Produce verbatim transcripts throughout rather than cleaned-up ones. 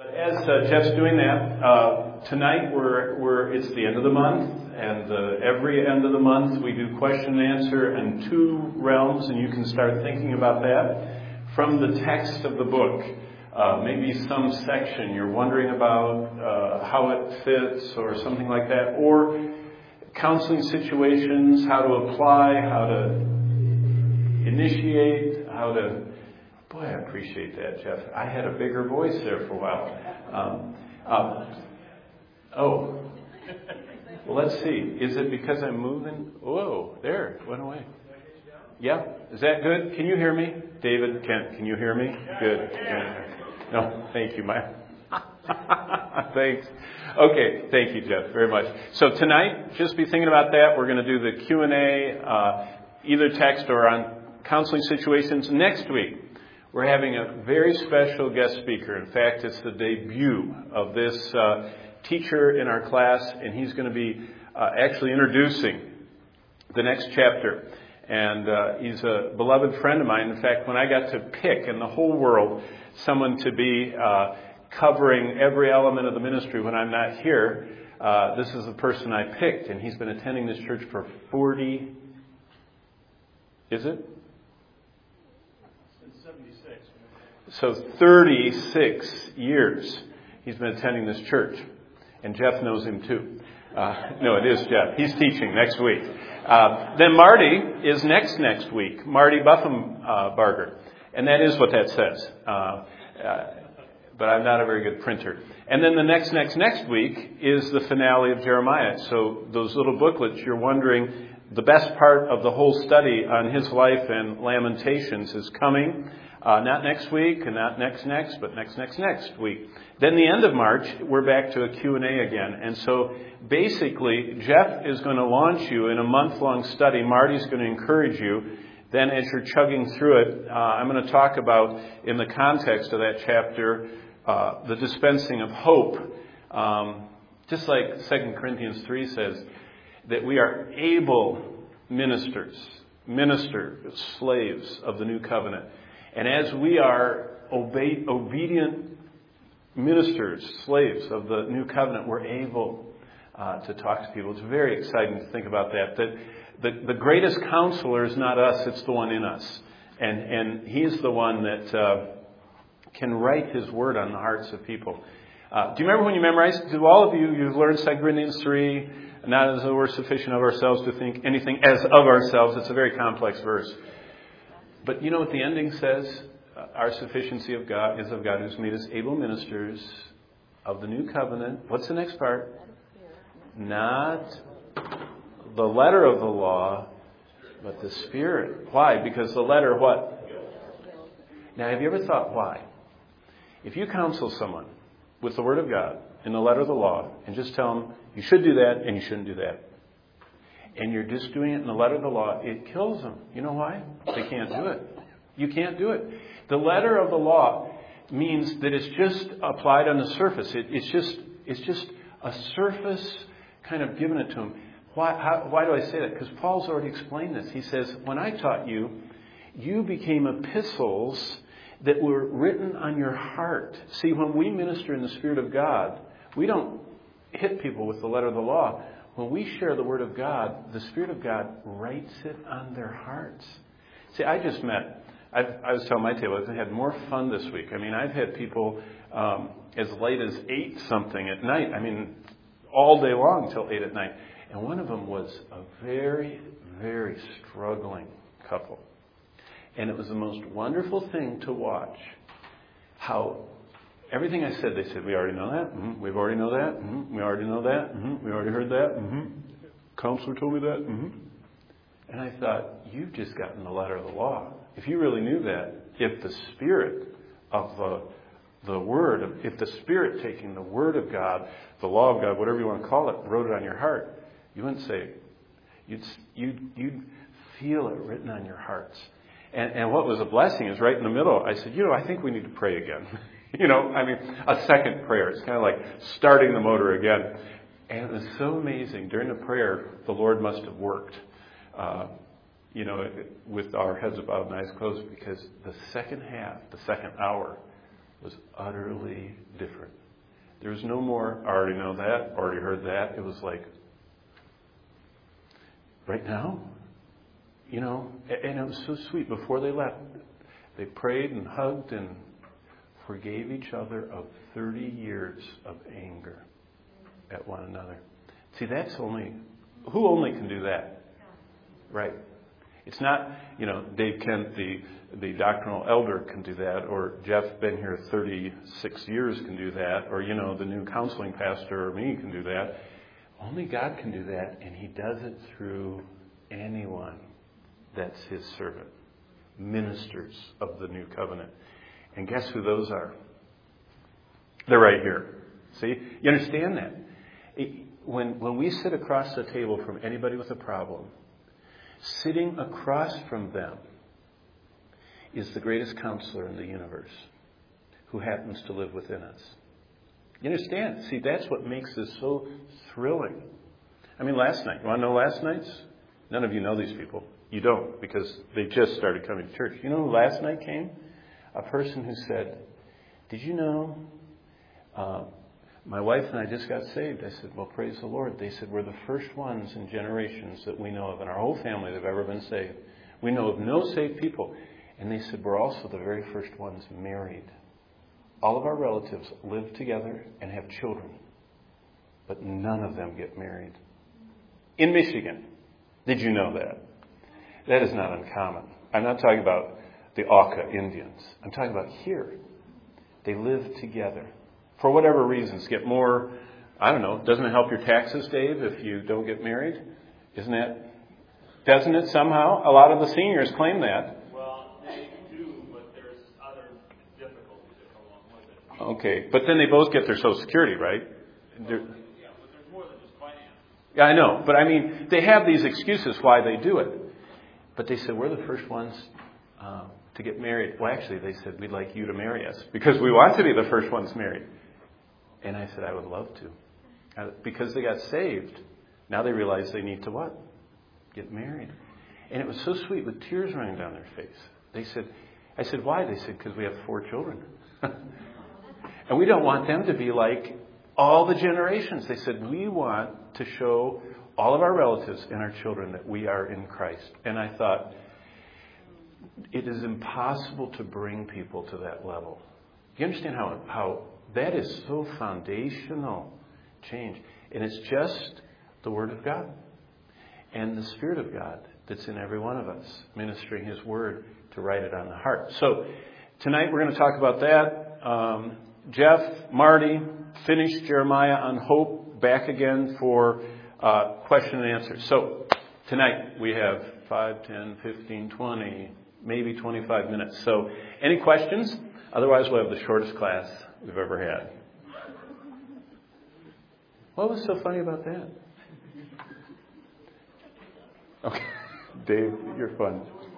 As uh, Jeff's doing that, uh, tonight we're, we're it's the end of the month, and uh, every end of the month we do question and answer in two realms, and you can start thinking about that from the text of the book. Uh, maybe some section you're wondering about uh, how it fits or something like that, or counseling situations, how to apply, how to initiate, how to... Boy, I appreciate that, Jeff. I had a bigger voice there for a while. Um, um, oh, well, let's see. Is it because I'm moving? Whoa, there, it went away. Yeah, is that good? Can you hear me? David, Kent, can you hear me? Good. Good. No, thank you, Mike. Thanks. Okay, thank you, Jeff, very much. So tonight, just be thinking about that. We're going to do the Q and A, uh, either text or on counseling situations. Next week, we're having a very special guest speaker. In fact, it's the debut of this uh, teacher in our class, and he's going to be uh, actually introducing the next chapter. And uh, he's a beloved friend of mine. In fact, when I got to pick in the whole world someone to be uh, covering every element of the ministry when I'm not here, uh, this is the person I picked. And he's been attending this church for forty, is it? So thirty-six years he's been attending this church. And Jeff knows him too. Uh, no, it is Jeff. He's teaching next week. Uh, then Marty is next next week. Marty Buffum uh, Barger. And that is what that says. Uh, uh, but I'm not a very good printer. And then the next next next week is the finale of Jeremiah. So those little booklets, you're wondering, the best part of the whole study on his life and Lamentations is coming. Uh, not next week, and not next next, but next next next week. Then the end of March, we're back to a Q and A again. And so basically, Jeff is going to launch you in a month-long study. Marty's going to encourage you. Then as you're chugging through it, uh, I'm going to talk about, in the context of that chapter, uh, the dispensing of hope. Um, just like Second Corinthians three says, that we are able ministers, ministers, slaves of the new covenant. And as we are obe- obedient ministers, slaves of the new covenant, we're able uh, to talk to people. It's very exciting to think about that. That the, the greatest counselor is not us, it's the one in us. And, and he's the one that uh, can write his word on the hearts of people. Uh, do you remember when you memorized? Do all of you, you've learned Second Corinthians three, not as though we're sufficient of ourselves to think anything as of ourselves. It's a very complex verse. But you know what the ending says? Our sufficiency of God is of God who's made us able ministers of the new covenant. What's the next part? Not the letter of the law, but the Spirit. Why? Because the letter what? Now, have you ever thought why? If you counsel someone with the Word of God in the letter of the law and just tell them you should do that and you shouldn't do that, and you're just doing it in the letter of the law, it kills them. You know why? They can't do it. You can't do it. The letter of the law means that it's just applied on the surface. It, it's just it's just a surface kind of giving it to them. Why, how, why do I say that? Because Paul's already explained this. He says, when I taught you, you became epistles that were written on your heart. See, when we minister in the Spirit of God, we don't hit people with the letter of the law. When we share the Word of God, the Spirit of God writes it on their hearts. See, I just met, I've, I was telling my table, I've had more fun this week. I mean, I've had people um, as late as eight something at night. I mean, all day long till eight at night. And one of them was a very, very struggling couple. And it was the most wonderful thing to watch how everything I said, they said, we already know that. Mm-hmm. We've already know that. Mm-hmm. We already know that. Mm-hmm. We already heard that. Mm-hmm. Counselor told me that. Mm-hmm. And I thought, you've just gotten the letter of the law. If you really knew that, if the Spirit of the the Word, if the Spirit taking the Word of God, the law of God, whatever you want to call it, wrote it on your heart, you wouldn't say, you'd you'd, you'd feel it written on your hearts. And, and what was a blessing is right in the middle, I said, you know, I think we need to pray again. You know, I mean, a second prayer. It's kind of like starting the motor again. And it was so amazing. During the prayer, the Lord must have worked, uh, you know, with our heads bowed and eyes closed, because the second half, the second hour, was utterly different. There was no more, I already know that, already heard that. It was like, right now? You know, and it was so sweet. Before they left, they prayed and hugged and forgave each other of thirty years of anger at one another. See, that's only, who only can do that? Right. It's not, you know, Dave Kent, the, the doctrinal elder, can do that, or Jeff, been here thirty-six years, can do that, or, you know, the new counseling pastor or me can do that. Only God can do that, and He does it through anyone that's His servant. Ministers of the new covenant. And guess who those are? They're right here. See? You understand that? When, when we sit across the table from anybody with a problem, sitting across from them is the greatest counselor in the universe who happens to live within us. You understand? See, that's what makes this so thrilling. I mean, last night. You want to know last night's? None of you know these people. You don't, because they just started coming to church. You know who last night came? A person who said, did you know uh, my wife and I just got saved? I said, well, praise the Lord. They said, we're the first ones in generations that we know of in our whole family that have ever been saved. We know of no saved people. And they said, we're also the very first ones married. All of our relatives live together and have children, but none of them get married. In Michigan. Did you know that? That is not uncommon. I'm not talking about the Auca Indians. I'm talking about here. They live together. For whatever reasons, get more, I don't know, doesn't it help your taxes, Dave, if you don't get married? Isn't that, doesn't it somehow? A lot of the seniors claim that. Well, they do, but there's other difficulties that come along with it. Okay, but then they both get their Social Security, right? Well, yeah, but there's more than just finance. Yeah, I know. But I mean, they have these excuses why they do it. But they said, we're the first ones uh, to get married. Well, actually, they said, we'd like you to marry us because we want to be the first ones married. And I said, I would love to. Uh, because they got saved, now they realize they need to what? Get married. And it was so sweet with tears running down their face. They said, I said, why? They said, because we have four children. And we don't want them to be like all the generations. They said, we want to show all of our relatives and our children that we are in Christ. And I thought, it is impossible to bring people to that level. You understand how, how that is so foundational change. And it's just the Word of God and the Spirit of God that's in every one of us, ministering His Word to write it on the heart. So tonight we're going to talk about that. Um, Jeff, Marty, finished Jeremiah on hope, back again for uh, question and answer. So tonight we have five, ten, fifteen, twenty, maybe twenty-five minutes. So any questions? Otherwise we'll have the shortest class we've ever had. What was so funny about that? Okay. Dave, you're fun.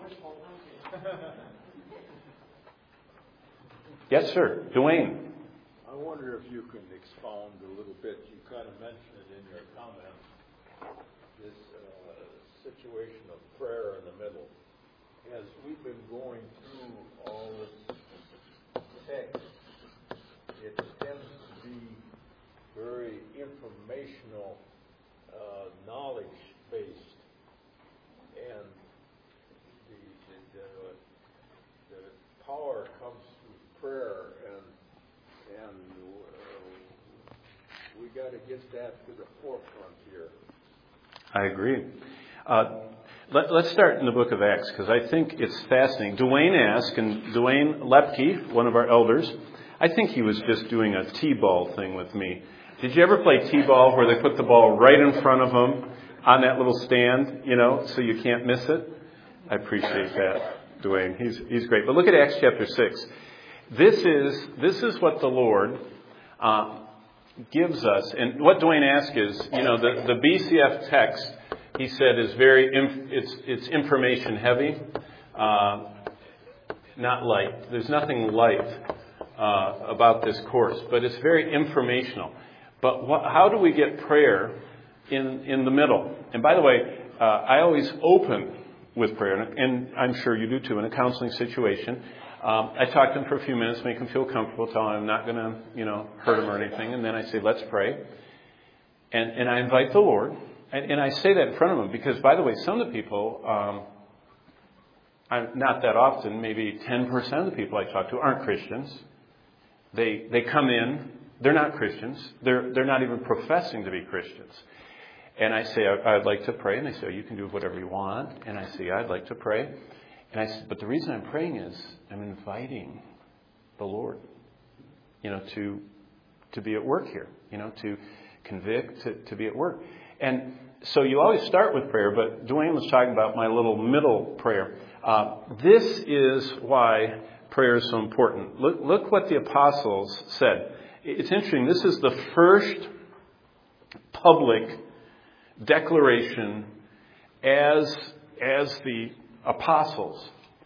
Yes, sir. Dwayne. I wonder if you can expound a little bit. You kind of mentioned it in your comments, this uh, situation of prayer in the middle. As we've been going through all this text, it tends to be very informational, uh, knowledge-based, and the, the, the, the power comes through prayer, and and uh, we got to get that to the forefront here. I agree. Uh, let, let's start in the book of Acts, because I think it's fascinating. Dwayne asked, and Dwayne Lepke, one of our elders, I think he was just doing a T-ball thing with me. Did you ever play T-ball where they put the ball right in front of them on that little stand, you know, so you can't miss it? I appreciate that, Dwayne. He's he's great. But look at Acts chapter six. This is this is what the Lord uh, gives us. And what Dwayne asked is, you know, the, the B C F text, he said, is very, inf- it's it's information heavy, uh, not light. There's nothing light uh, about this course, but it's very informational. But what, how do we get prayer in, in the middle? And by the way, uh, I always open with prayer, and I'm sure you do too, in a counseling situation. Um, I talk to them for a few minutes, make them feel comfortable, tell them I'm not going to, you know, hurt them or anything. And then I say, let's pray. And, and I invite the Lord. And, and I say that in front of them because, by the way, some of the people, um, I'm, not that often, maybe ten percent of the people I talk to aren't Christians. They they come in, they're not Christians. They're they're not even professing to be Christians. And I say, I, I'd like to pray. And they say, oh, you can do whatever you want. And I say, I'd like to pray. And I say, but the reason I'm praying is I'm inviting the Lord, you know, to to be at work here, you know, to convict, to, to be at work. And so you always start with prayer, but Dwayne was talking about my little middle prayer. Uh, this is why prayer is so important. Look, look what the apostles said. It's interesting. This is the first public declaration as, as the apostles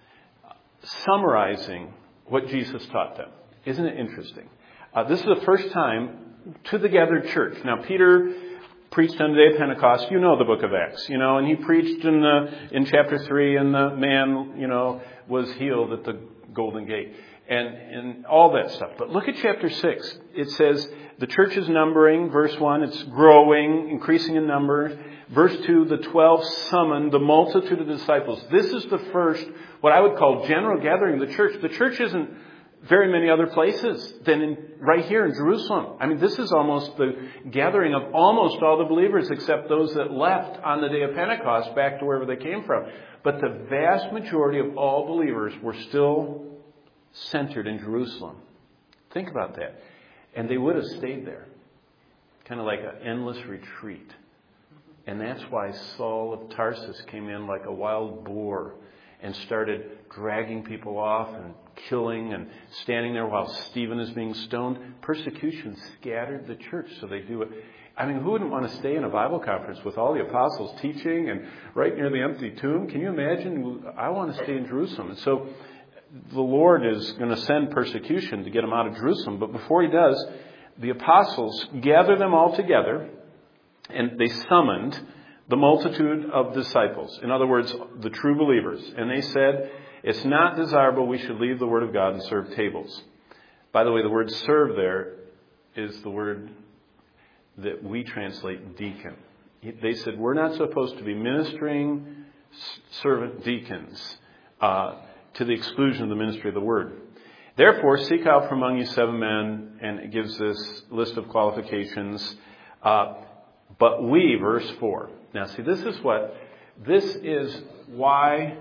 summarizing what Jesus taught them. Isn't it interesting? Uh, this is the first time to the gathered church. Now, Peter preached on the day of Pentecost. You know the book of Acts, you know, and he preached in the in chapter three, and the man, you know, was healed at the Golden Gate, and and all that stuff. But look at chapter six. It says the church is numbering. Verse one, it's growing, increasing in number. Verse two, the twelve summoned the multitude of disciples. This is the first, what I would call general gathering of the church. The church isn't very many other places than in, right here in Jerusalem. I mean, this is almost the gathering of almost all the believers except those that left on the day of Pentecost back to wherever they came from. But the vast majority of all believers were still centered in Jerusalem. Think about that. And they would have stayed there. Kind of like an endless retreat. And that's why Saul of Tarsus came in like a wild boar and started dragging people off and killing and standing there while Stephen is being stoned. Persecution scattered the church, so they do it. I mean, who wouldn't want to stay in a Bible conference with all the apostles teaching and right near the empty tomb? Can you imagine? I want to stay in Jerusalem. And so the Lord is going to send persecution to get them out of Jerusalem. But before he does, the apostles gather them all together, and they summoned the multitude of disciples. In other words, the true believers. And they said, it's not desirable we should leave the word of God and serve tables. By the way, the word serve there is the word that we translate deacon. They said, we're not supposed to be ministering servant deacons uh, to the exclusion of the ministry of the word. Therefore, seek out from among you seven men, and it gives this list of qualifications. Uh, but we, verse four. Now, see, this is what, this is why,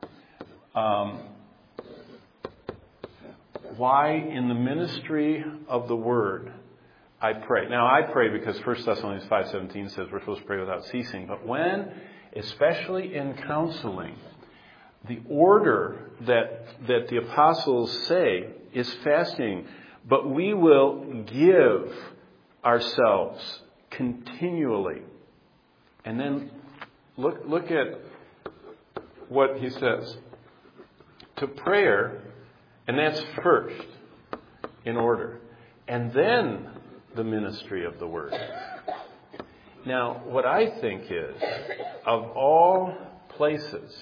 um, why in the ministry of the word I pray. Now, I pray because First Thessalonians five seventeen says we're supposed to pray without ceasing. But when, especially in counseling, the order that that the apostles say is fasting, but we will give ourselves continually. And then look look at what he says. To prayer, and that's first in order. And then the ministry of the word. Now, what I think is, of all places,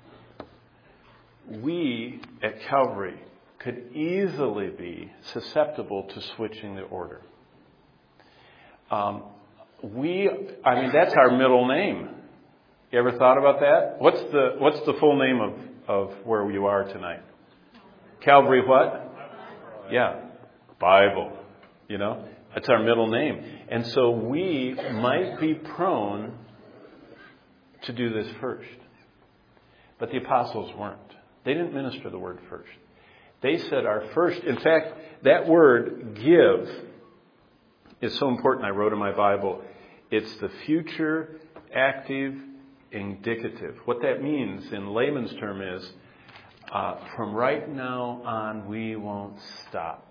we at Calvary could easily be susceptible to switching the order. Um, we, I mean, that's our middle name. You ever thought about that? What's the What's the full name of, of where you are tonight? Calvary what? Yeah, Bible. You know, that's our middle name. And so we might be prone to do this first. But the apostles weren't. They didn't minister the word first. They said our first, in fact, that word give is so important. I wrote in my Bible, it's the future active indicative. What that means in layman's term is, uh, from right now on, we won't stop.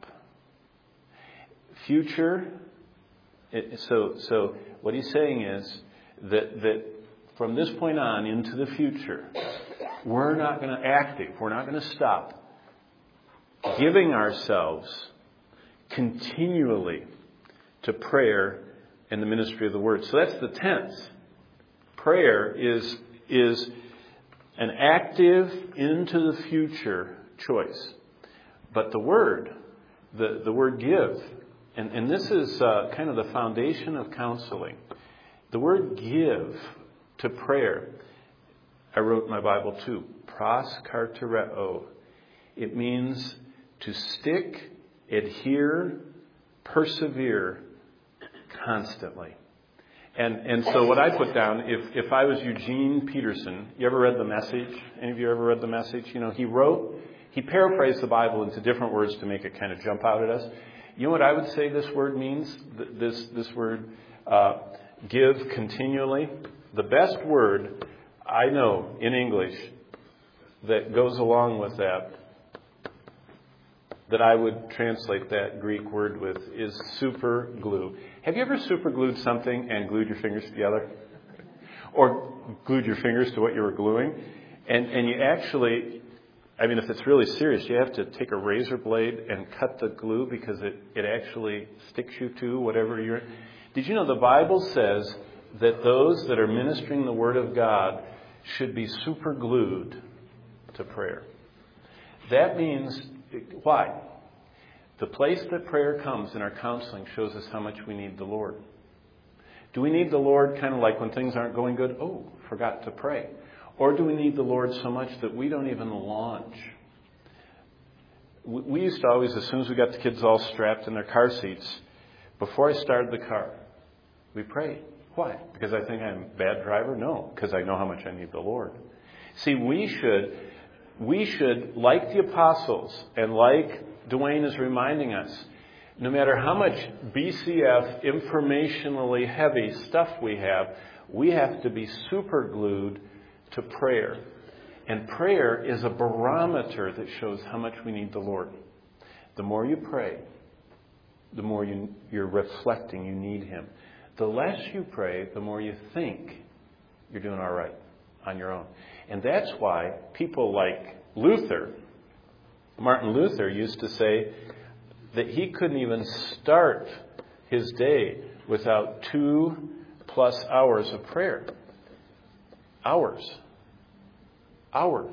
Future, it, so so what he's saying is that that from this point on into the future, we're not going to active, we're not going to stop giving ourselves continually to prayer and the ministry of the word. So that's the tense. Prayer is is an active into the future choice. But the word, the, the word give, and, and this is uh, kind of the foundation of counseling. The word give to prayer, I wrote in my Bible too, proskartereo. It means to stick, adhere, persevere constantly. And and so what I put down, if, if I was Eugene Peterson, you ever read The Message? Any of you ever read The Message? You know, he wrote, he paraphrased the Bible into different words to make it kind of jump out at us. You know what I would say this word means? This, this word, uh, give continually. The best word I know in English that goes along with that, that I would translate that Greek word with, is super glue. Have you ever super glued something and glued your fingers together? Or glued your fingers to what you were gluing? And and you actually, I mean, if it's really serious, you have to take a razor blade and cut the glue because it, it actually sticks you to whatever you're... Did you know the Bible says that those that are ministering the Word of God should be super glued to prayer? That means... Why? The place that prayer comes in our counseling shows us how much we need the Lord. Do we need the Lord kind of like when things aren't going good? Oh, forgot to pray. Or do we need the Lord so much that we don't even launch? We used to always, as soon as we got the kids all strapped in their car seats, before I started the car, we prayed. Why? Because I think I'm a bad driver? No, because I know how much I need the Lord. See, we should... We should, like the apostles, and like Dwayne is reminding us, no matter how much B C F, informationally heavy stuff we have, we have to be super glued to prayer. And prayer is a barometer that shows how much we need the Lord. The more you pray, the more you, you're reflecting you need Him. The less you pray, the more you think you're doing all right on your own. And that's why people like Luther, Martin Luther, used to say that he couldn't even start his day without two plus hours of prayer. Hours. Hours.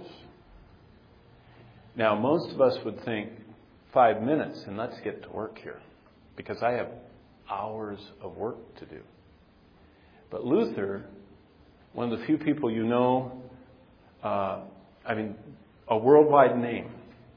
Now, most of us would think five minutes and let's get to work here because I have hours of work to do. But Luther, one of the few people you know, uh, I mean, a worldwide name.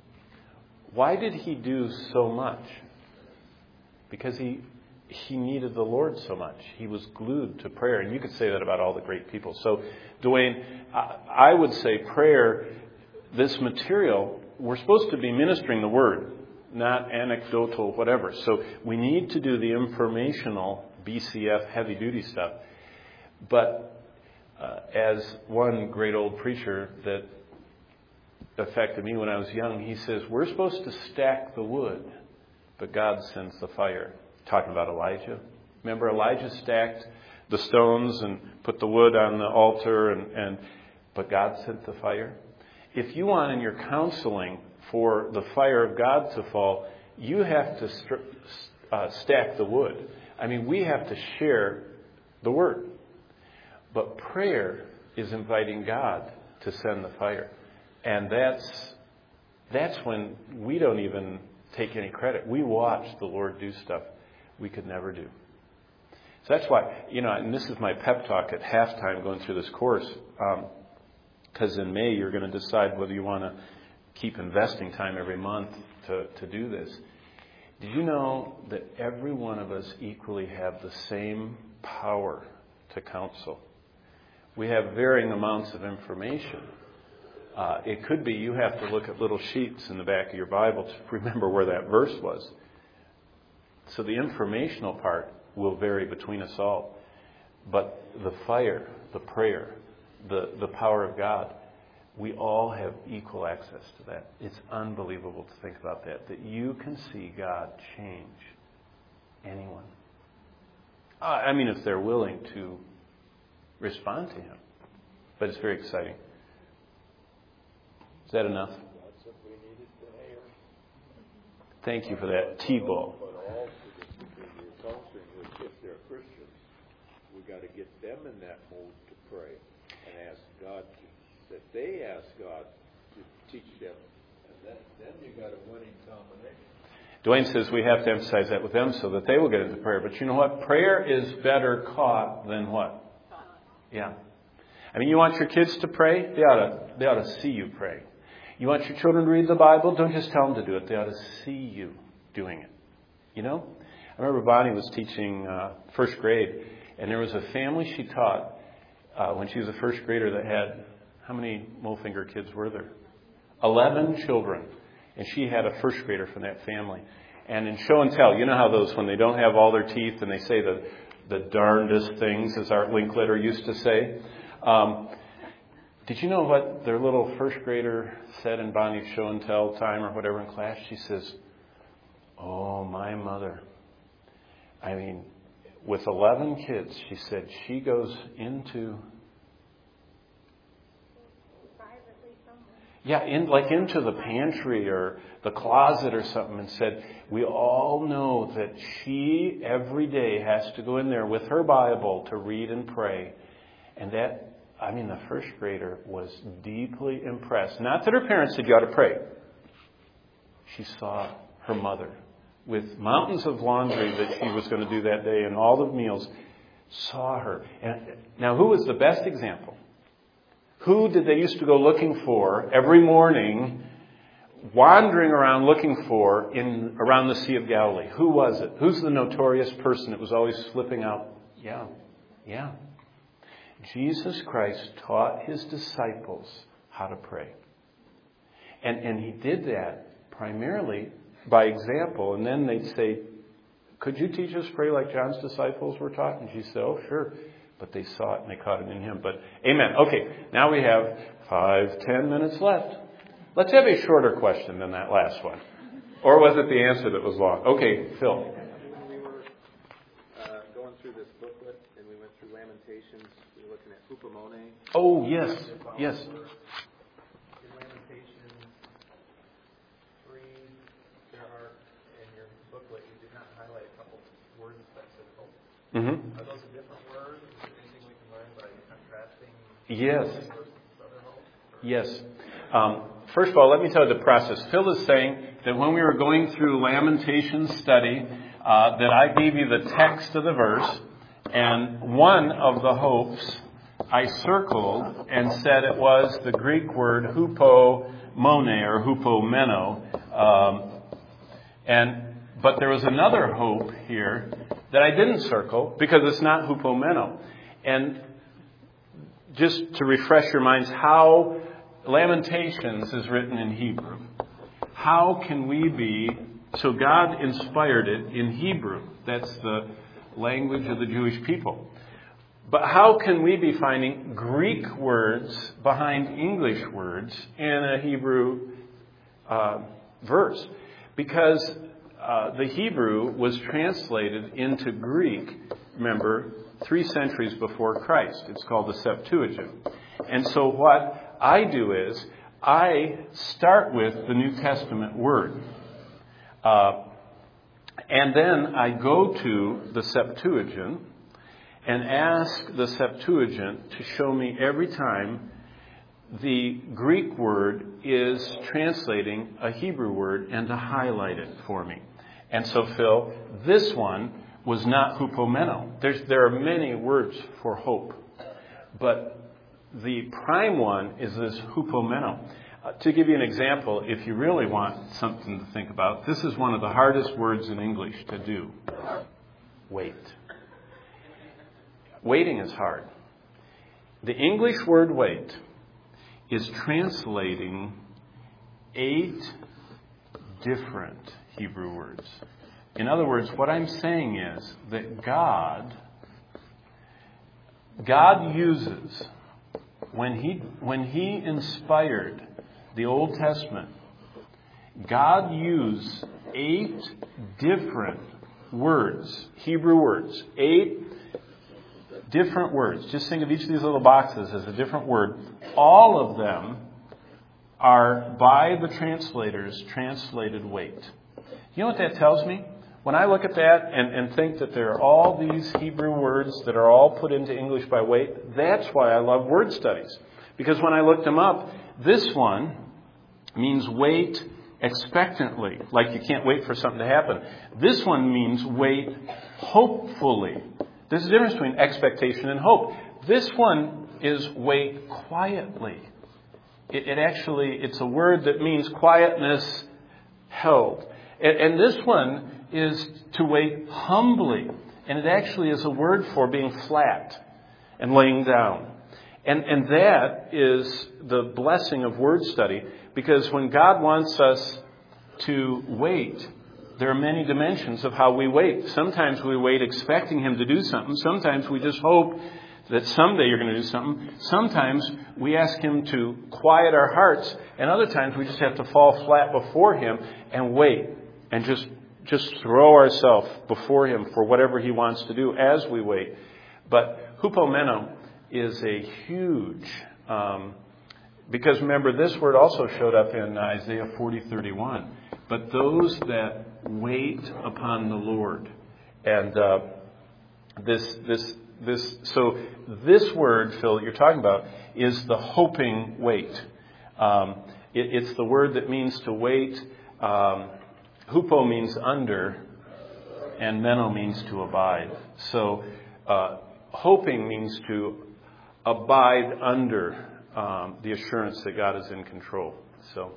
Why did he do so much? Because he he needed the Lord so much. He was glued to prayer. And you could say that about all the great people. So, Dwayne, I would say prayer, this material, we're supposed to be ministering the Word, not anecdotal, whatever. So we need to do the informational B C F heavy-duty stuff. But uh, as one great old preacher that affected me when I was young, he says, we're supposed to stack the wood, but God sends the fire. Talking about Elijah. Remember, Elijah stacked the stones and put the wood on the altar, and, and but God sent the fire. If you want in your counseling for the fire of God to fall, you have to st- uh, stack the wood. I mean, we have to share the word. But prayer is inviting God to send the fire. And that's that's when we don't even take any credit. We watch the Lord do stuff we could never do. So that's why, you know, and this is my pep talk at halftime going through this course. Because um, in May, you're going to decide whether you want to keep investing time every month to, to do this. Did you know that every one of us equally have the same power to counsel? We have varying amounts of information. Uh, it could be you have to look at little sheets in the back of your Bible to remember where that verse was. So the informational part will vary between us all. But the fire, the prayer, the, the power of God, we all have equal access to that. It's unbelievable to think about that, that you can see God change anyone. Uh, I mean, if they're willing to respond to Him. But it's very exciting. Is that enough? That's what we needed to hear. Thank you for that T-ball. But also, the counseling is if they're Christians, we got to get them in that mode to pray and ask God to, that they ask God to teach them and then, then you got a winning combination. Dwayne says we have to emphasize that with them so that they will get into prayer. But you know what? Prayer is better caught than what? Yeah. I mean, you want your kids to pray? They ought to, they ought to see you pray. You want your children to read the Bible? Don't just tell them to do it. They ought to see you doing it. You know? I remember Bonnie was teaching uh, first grade, and there was a family she taught uh, when she was a first grader that had, how many Mofinger kids were there? Eleven children. And she had a first grader from that family. And in show and tell, you know how those, when they don't have all their teeth and they say the, the darndest things, as Art Linkletter used to say. Um, did you know what their little first grader said in Bonnie's show and tell time or whatever in class? She says, "Oh, my mother. I mean, with eleven kids," she said, she goes into... Yeah, in like into the pantry or the closet or something and said, we all know that she every day has to go in there with her Bible to read and pray. And that, I mean, the first grader was deeply impressed. Not that her parents said you ought to pray. She saw her mother with mountains of laundry that she was going to do that day and all the meals, saw her. And now, who was the best example? Who did they used to go looking for every morning, wandering around looking for in around the Sea of Galilee? Who was it? Who's the notorious person that was always slipping out? Yeah, yeah. Jesus Christ taught his disciples how to pray. And, and he did that primarily by example. And then they'd say, could you teach us to pray like John's disciples were taught? And she said, oh, sure. But they saw it and they caught it in him. But amen. Okay, now we have five, ten minutes left. Let's have a shorter question than that last one. Or was it the answer that was long? Okay, Phil. When we were uh, going through this booklet and we went through Lamentations, we were looking at hupomone. Oh, yes, yes. In Lamentations three, there are, in your booklet, you did not highlight a couple words that said hope. Mm-hmm. Are those a different word? Is there anything we can learn by contrasting yes. versus other hope? Yes. Um, first of all, let me tell you the process. Phil is saying that when we were going through Lamentations study, uh, that I gave you the text of the verse, and one of the hopes I circled and said it was the Greek word hupomone or hupomeno. Um, and but there was another hope here that I didn't circle because it's not hupomeno. And just to refresh your minds, how Lamentations is written in Hebrew. How can we be, so God inspired it in Hebrew. That's the language of the Jewish people. But how can we be finding Greek words behind English words in a Hebrew uh, verse? Because uh, the Hebrew was translated into Greek, remember, three centuries before Christ. It's called the Septuagint. And so what I do is I start with the New Testament word. Uh, and then I go to the Septuagint and ask the Septuagint to show me every time the Greek word is translating a Hebrew word and to highlight it for me. And so, Phil, this one was not hupomeno. There's, there are many words for hope. But the prime one is this hupomeno. Uh, to give you an example, if you really want something to think about, this is one of the hardest words in English to do. Wait. Waiting is hard. The English word wait is translating eight different Hebrew words. In other words, what I'm saying is that God, God uses, when he, when he inspired the Old Testament, God used eight different words, Hebrew words, eight different words. Just think of each of these little boxes as a different word. All of them are, by the translators, translated wait. You know what that tells me? When I look at that and, and think that there are all these Hebrew words that are all put into English by wait, that's why I love word studies. Because when I looked them up, this one means wait expectantly, like you can't wait for something to happen. This one means wait hopefully. There's a difference between expectation and hope. This one is wait quietly. It, it actually, it's a word that means quietness held. And, and this one is to wait humbly. And it actually is a word for being flat and laying down. And, and that is the blessing of word study. Because when God wants us to wait, there are many dimensions of how we wait. Sometimes we wait expecting Him to do something. Sometimes we just hope that someday you're going to do something. Sometimes we ask Him to quiet our hearts. And other times we just have to fall flat before Him and wait. And just, just throw ourselves before Him for whatever He wants to do as we wait. But hupomeno is a huge... Um, because remember, this word also showed up in Isaiah forty thirty-one. But those that wait upon the Lord. And uh, this, this, this, so this word, Phil, that you're talking about, is the hoping wait. Um, it, it's the word that means to wait. Um, hupo means under, and meno means to abide. So uh, hoping means to abide under um, the assurance that God is in control. So.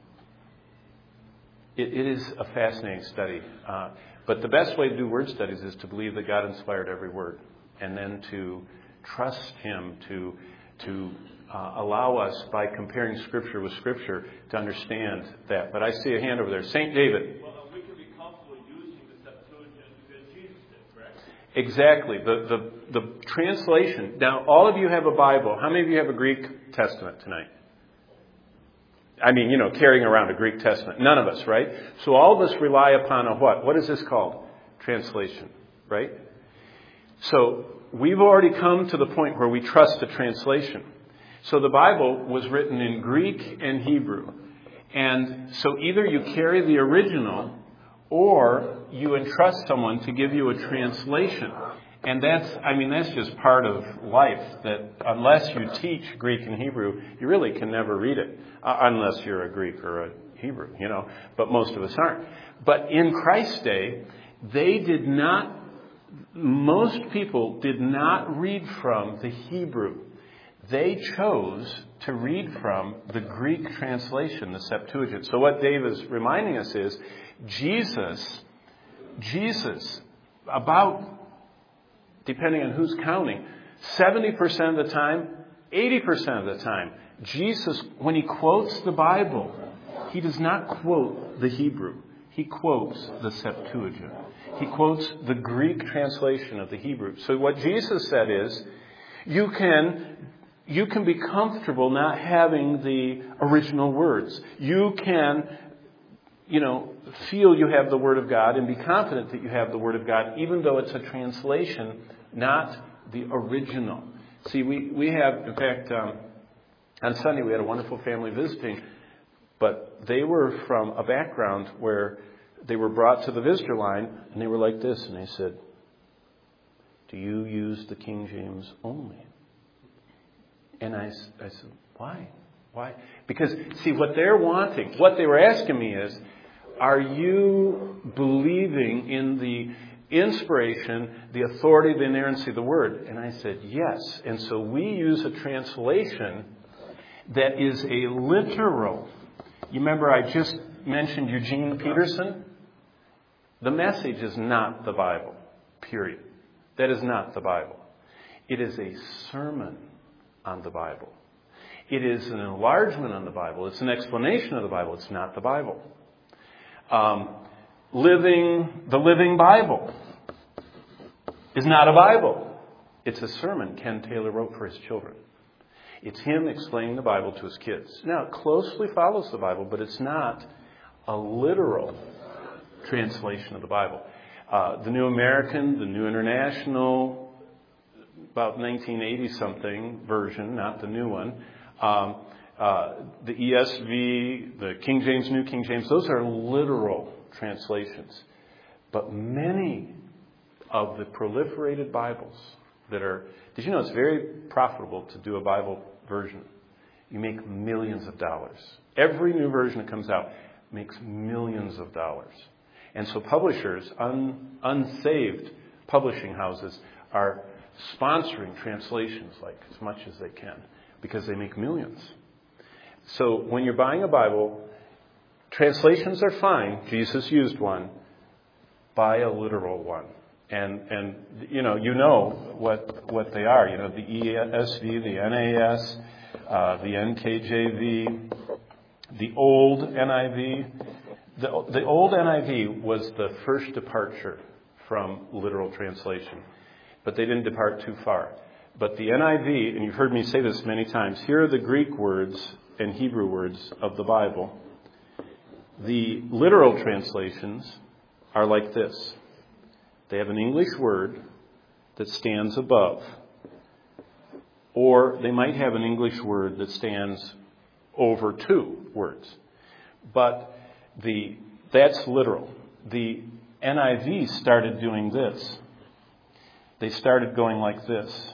It, it is a fascinating study. Uh, but the best way to do word studies is to believe that God inspired every word. And then to trust Him, to to uh, allow us, by comparing Scripture with Scripture, to understand that. But I see a hand over there. Saint David. Well, we can be comfortable using the Septuagint because Jesus did, correct? Exactly. The, the, the translation. Now, all of you have a Bible. How many of you have a Greek Testament tonight? I mean, you know, carrying around a Greek Testament. None of us, right? So all of us rely upon a what? What is this called? Translation, right? So we've already come to the point where we trust the translation. So the Bible was written in Greek and Hebrew. And so either you carry the original or you entrust someone to give you a translation. And that's, I mean, that's just part of life, that unless you teach Greek and Hebrew, you really can never read it, uh, unless you're a Greek or a Hebrew, you know, but most of us aren't. But in Christ's day, they did not, most people did not read from the Hebrew. They chose to read from the Greek translation, the Septuagint. So what Dave is reminding us is, Jesus, Jesus, about... depending on who's counting, seventy percent of the time, eighty percent of the time, Jesus, when He quotes the Bible, He does not quote the Hebrew. He quotes the Septuagint. He quotes the Greek translation of the Hebrew. So what Jesus said is, you can, you can be comfortable not having the original words. You can, you know, feel you have the Word of God and be confident that you have the Word of God, even though it's a translation, not the original. See, we, we have, in fact, um, on Sunday we had a wonderful family visiting, but they were from a background where they were brought to the visitor line and they were like this, and they said, "Do you use the King James only?" And I, I said, why? Why? Because, see, what they're wanting, what they were asking me is, are you believing in the inspiration, the authority, the inerrancy of the Word? And I said, yes. And so we use a translation that is a literal. You remember I just mentioned Eugene Peterson? The Message is not the Bible, period. That is not the Bible. It is a sermon on the Bible. It is an enlargement on the Bible. It's an explanation of the Bible. It's not the Bible. Um, living the Living Bible is not a Bible. It's a sermon Ken Taylor wrote for his children. It's him explaining the Bible to his kids. Now, it closely follows the Bible, but it's not a literal translation of the Bible. Uh, the New American, the New International, about nineteen eighty something version, not the new one. Um, uh, the E S V, the King James, New King James, those are literal translations. But many of the proliferated Bibles that are, did you know it's very profitable to do a Bible version? you make millions of dollars. Every new version that comes out makes millions of dollars. And so publishers, un, unsaved publishing houses, are sponsoring translations like as much as they can because they make millions. So when you're buying a Bible, translations are fine. Jesus used one. Buy a literal one. And, and you know, you know what what they are. You know, the E S V, the N A S, uh, the N K J V, the old N I V. The, the old N I V was the first departure from literal translation. But they didn't depart too far. But the N I V, and you've heard me say this many times, here are the Greek words and Hebrew words of the Bible. The literal translations are like this. They have an English word that stands above. Or they might have an English word that stands over two words. But the that's literal. The N I V started doing this. They started going like this.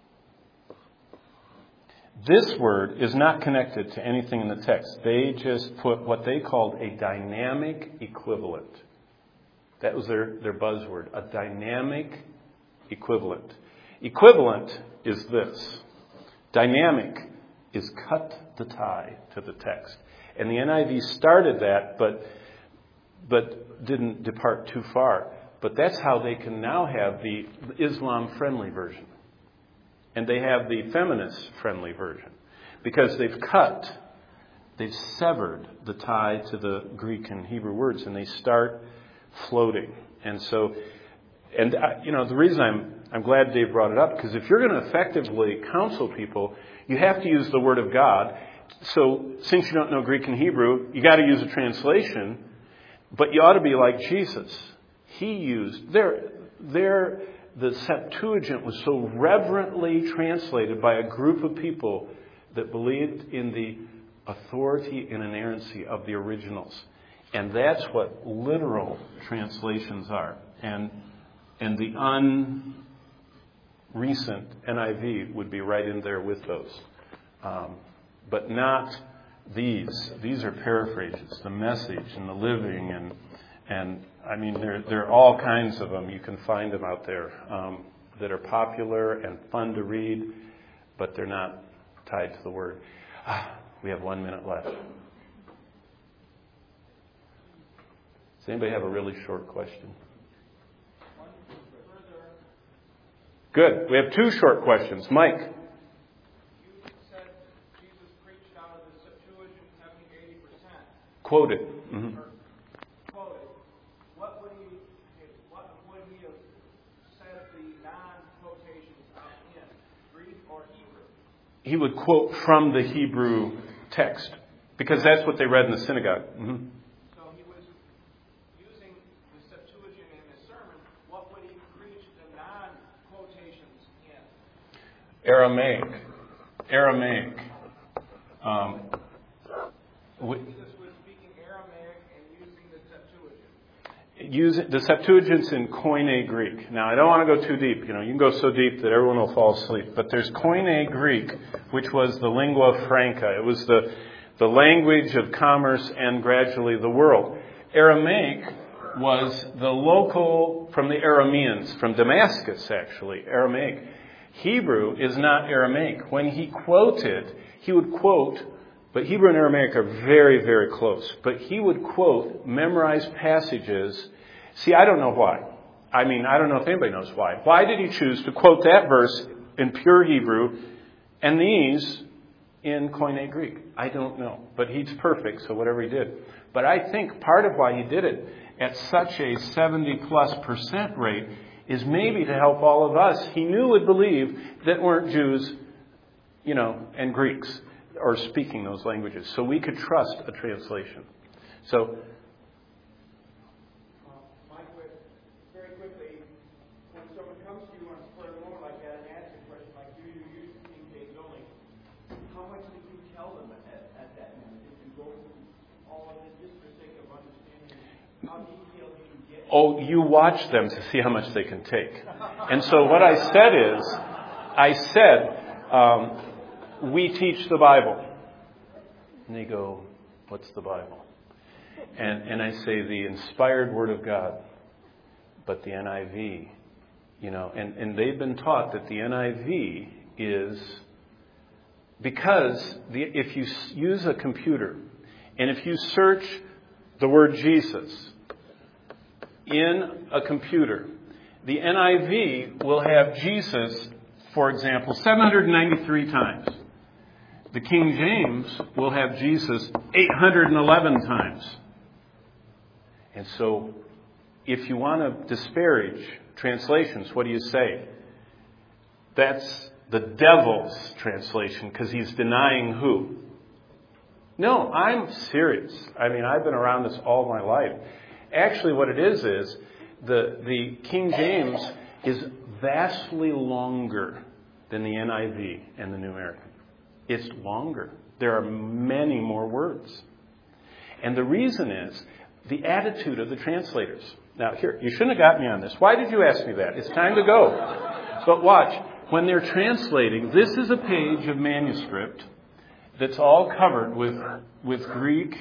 This word is not connected to anything in the text. They just put what they called a dynamic equivalent. That was their, their buzzword, a dynamic equivalent. Equivalent is this. Dynamic is cut the tie to the text. And the N I V started that, but but didn't depart too far. But that's how they can now have the Islam-friendly version. And they have the feminist-friendly version. Because they've cut, they've severed the tie to the Greek and Hebrew words, and they start floating. And so, and I, you know, the reason I'm I'm glad Dave brought it up, because if you're going to effectively counsel people, you have to use the Word of God. So since you don't know Greek and Hebrew, you got to use a translation, but you ought to be like Jesus. He used, their, their, the Septuagint was so reverently translated by a group of people that believed in the authority and inerrancy of the originals. And that's what literal translations are. And, and the unrecent N I V would be right in there with those. Um, but not these. These are paraphrases, the Message and the Living, and and I mean there there are all kinds of them. You can find them out there um, that are popular and fun to read, but they're not tied to the Word. Ah, we have one minute left. Does anybody have a really short question? Good. We have two short questions. Mike. Quoted. Mm-hmm. Quoted. What would he? What would he have said the non-quotations out in Greek or Hebrew? He would quote from the Hebrew text because that's what they read in the synagogue. Mm-hmm. So he was using the Septuagint in his sermon. What would he preach the non-quotations in? Aramaic. Aramaic. Um, we, Use the Septuagint's in Koine Greek. Now, I don't want to go too deep. You know, you can go so deep that everyone will fall asleep. But there's Koine Greek, which was the lingua franca. It was the the language of commerce and gradually the world. Aramaic was the local from the Arameans, from Damascus, actually. Aramaic. Hebrew is not Aramaic. When he quoted, he would quote. But Hebrew and Aramaic are very, very close. But he would quote memorized passages. See, I don't know why. I mean, I don't know if anybody knows why. Why did he choose to quote that verse in pure Hebrew and these in Koine Greek? I don't know. But he's perfect, so whatever he did. But I think part of why he did it at such a seventy plus percent rate is maybe to help all of us he knew and believed that weren't Jews, you know, and Greeks, or speaking those languages, so we could trust a translation. So, uh, Mike, very quickly, when someone comes to you on a spur of the moment like that and asks a question like, "Do you use the King James only?" How much did you tell them at, at that moment? Did you go through all of it just for the sake of understanding how detailed you can get? Oh, you watch them to see how much they can take. And so what I said is, I said. Um, We teach the Bible. And they go, what's the Bible? And and I say, the inspired Word of God. But the N I V, you know, and, and they've been taught that the N I V is, because the, if you use a computer and if you search the word Jesus in a computer, the N I V will have Jesus, for example, seven hundred ninety-three times. The King James will have Jesus eight hundred eleven times. And so, if you want to disparage translations, what do you say? That's the devil's translation, because he's denying who? No, I'm serious. I mean, I've been around this all my life. Actually, what it is is the the King James is vastly longer than the N I V and the New American. It's longer. There are many more words. And the reason is the attitude of the translators. Now, here, you shouldn't have got me on this. Why did you ask me that? It's time to go. But watch. When they're translating, this is a page of manuscript that's all covered with, with Greek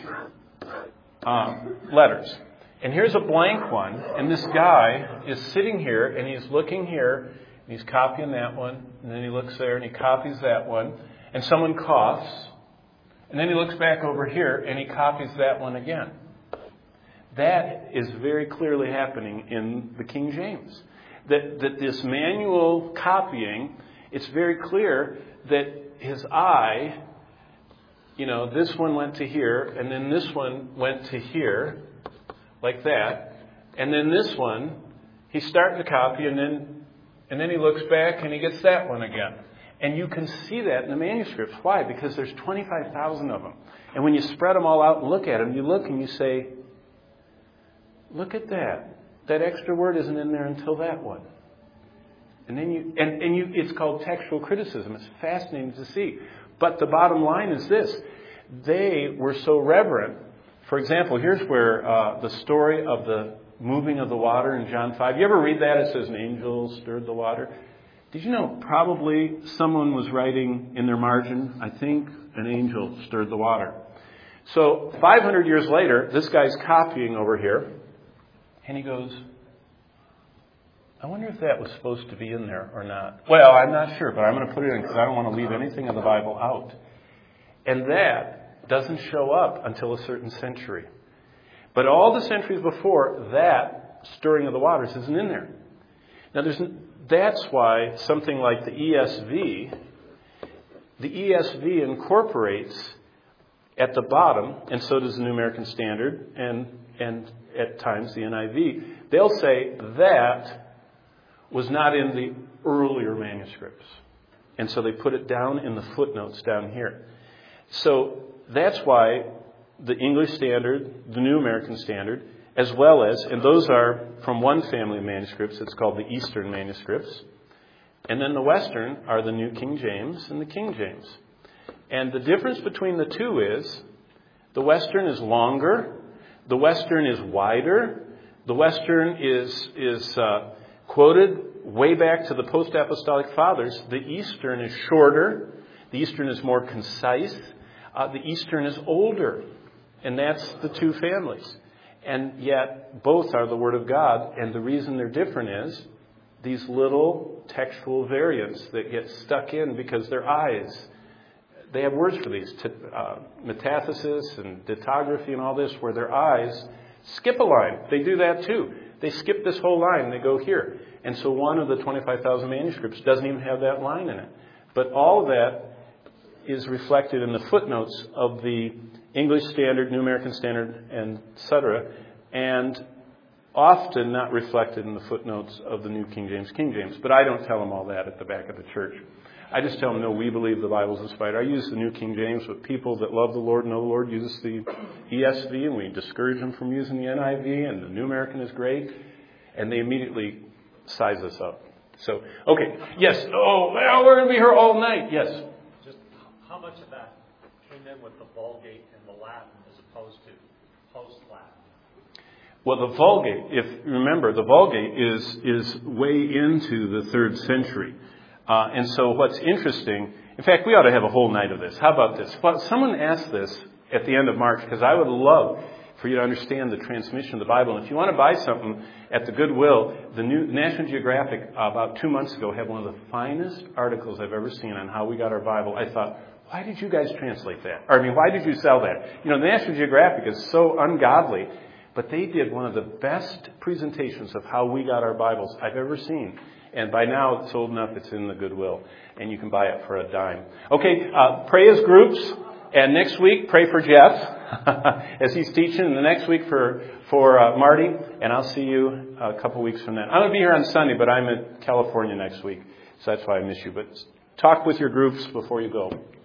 um, letters. And here's a blank one. And this guy is sitting here, and he's looking here, and he's copying that one. And then he looks there, and he copies that one. And someone coughs. And then he looks back over here, and he copies that one again. That is very clearly happening in the King James. That, that this manual copying, it's very clear that his eye, you know, this one went to here, and then this one went to here, like that. And then this one, he's starting to copy, and then and then he looks back, and he gets that one again. And you can see that in the manuscripts. Why? Because there's twenty-five thousand of them. And when you spread them all out and look at them, you look and you say, look at that. That extra word isn't in there until that one. And then you, and, and you, it's called textual criticism. It's fascinating to see. But the bottom line is this. They were so reverent. For example, here's where uh, the story of the moving of the water in John five. You ever read that? It says an angel stirred the water. Did you know probably someone was writing in their margin, I think an angel stirred the water. So five hundred years later, this guy's copying over here. And he goes, I wonder if that was supposed to be in there or not. Well, I'm not sure, but I'm going to put it in because I don't want to leave anything of the Bible out. And that doesn't show up until a certain century. But all the centuries before, that stirring of the waters isn't in there. Now, there's, that's why something like the E S V, the E S V incorporates at the bottom, and so does the New American Standard, and and at times the N I V, they'll say that was not in the earlier manuscripts. And so they put it down in the footnotes down here. So that's why the English Standard, the New American Standard, as well as, and those are from one family of manuscripts, it's called the Eastern manuscripts. And then the Western are the New King James and the King James. And the difference between the two is the Western is longer. The Western is wider. The Western is is uh, quoted way back to the post-apostolic fathers. The Eastern is shorter. The Eastern is more concise. Uh, the Eastern is older. And that's the two families. And yet both are the Word of God. And the reason they're different is these little textual variants that get stuck in because their eyes, they have words for these, uh, metathesis and ditography and all this, where their eyes skip a line. They do that too. They skip this whole line and they go here. And so one of the twenty-five thousand manuscripts doesn't even have that line in it. But all of that is reflected in the footnotes of the English Standard, New American Standard, and et cetera, and often not reflected in the footnotes of the New King James, King James. But I don't tell them all that at the back of the church. I just tell them, no, we believe the Bible's inspired. I use the New King James, but people that love the Lord and know the Lord use the E S V, and we discourage them from using the N I V, and the New American is great, and they immediately size us up. So, okay, yes, oh, well, we're going to be here all night, yes. Just how much of that came in with the Vulgate and the Latin as opposed to post-Latin? Well, the Vulgate, if you remember, the Vulgate is is way into the third century. Uh, and so what's interesting, in fact, we ought to have a whole night of this. How about this? Well, someone asked this at the end of March, because I would love for you to understand the transmission of the Bible. And if you want to buy something at the Goodwill, the new National Geographic uh, about two months ago had one of the finest articles I've ever seen on how we got our Bible. I thought, why did you guys translate that? Or I mean, why did you sell that? You know, the National Geographic is so ungodly, but they did one of the best presentations of how we got our Bibles I've ever seen. And by now, it's old enough, it's in the Goodwill, and you can buy it for a dime. Okay, uh, pray as groups, and next week, pray for Jeff as he's teaching, and the next week for, for uh, Marty, and I'll see you a couple weeks from then. I'm going to be here on Sunday, but I'm in California next week, so that's why I miss you. But talk with your groups before you go.